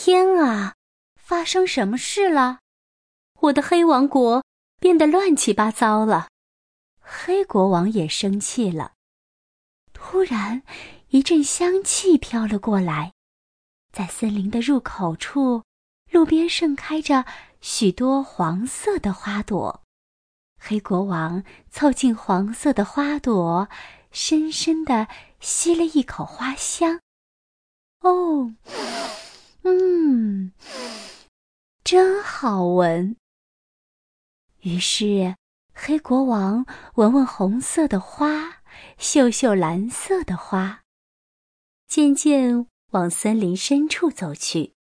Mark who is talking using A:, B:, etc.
A: 天啊，发生什么事了？我的黑王国变得乱七八糟了。黑国王也生气了。突然，一阵香气飘了过来，在森林的入口处，路边盛开着许多黄色的花朵。黑国王凑近黄色的花朵，深深地吸了一口花香。哦，真好闻。于是，黑国王闻闻红色的花，嗅嗅蓝色的花，渐渐往森林深处走去。